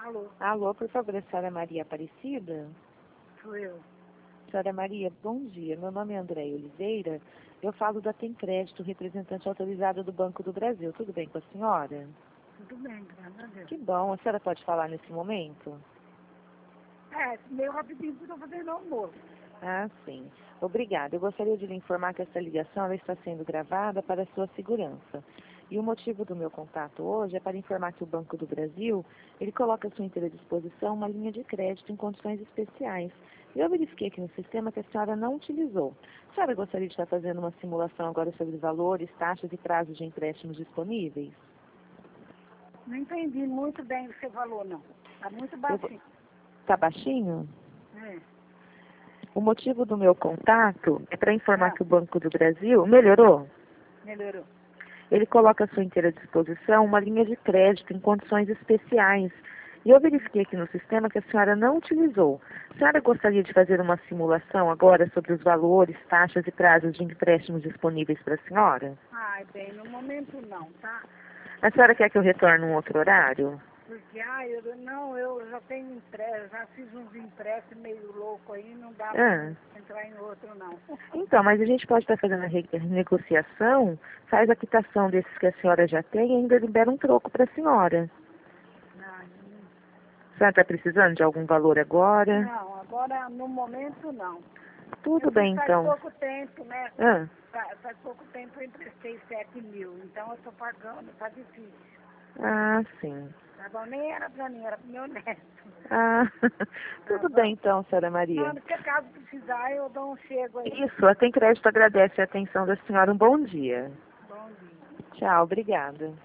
Alô, Alô, por favor, a senhora Maria Aparecida? sou eu. Senhora Maria, bom dia. Meu nome é Andréia Oliveira. Eu falo da Tem Crédito, representante autorizada do Banco do Brasil. Tudo bem com a senhora? Tudo bem, graças a Deus. Que bom. A senhora pode falar nesse momento? Meio rapidinho porque eu estou fazendo almoço. Ah, sim. Obrigada. Eu gostaria de lhe informar que essa ligação ela está sendo gravada para a sua segurança. E o motivo do meu contato hoje é para informar que o Banco do Brasil, ele coloca à sua inteira disposição uma linha de crédito em condições especiais. E eu verifiquei aqui no sistema que a senhora não utilizou. A senhora gostaria de estar fazendo uma simulação agora sobre valores, taxas e prazos de empréstimos disponíveis? Não entendi muito bem o que você falou, não. Está muito baixinho. Está baixinho? É. O motivo do meu contato é para informar Ah, que o Banco do Brasil melhorou. melhorou. Ele coloca à sua inteira disposição uma linha de crédito em condições especiais. E eu verifiquei aqui no sistema que a senhora não utilizou. A senhora gostaria de fazer uma simulação agora sobre os valores, taxas e prazos de empréstimos disponíveis para a senhora? Ai, bem, no momento não, tá? A senhora quer que eu retorne um outro horário? Porque, eu já tenho empréstimo, já fiz uns empréstimos meio louco aí, não dá Ah, para entrar em outro, não. então, mas a gente pode estar fazendo a negociação, faz a quitação desses que a senhora já tem e ainda libera um troco para a senhora. Ai, A senhora está precisando de algum valor agora? não, agora no momento não. Tudo bem, Faz então. pouco tempo, né? Ah, Faz pouco tempo eu emprestei 7 mil, então eu estou pagando, tá difícil. ah, sim. Tá bom? Nem era para mim, era para meu neto. Ah, Tá tudo bom? bem então, senhora Maria. Não, se caso precisar, eu dou um chego aí. Isso, a Tem Crédito agradece a atenção da senhora. Um bom dia. Bom dia. Tchau, obrigada.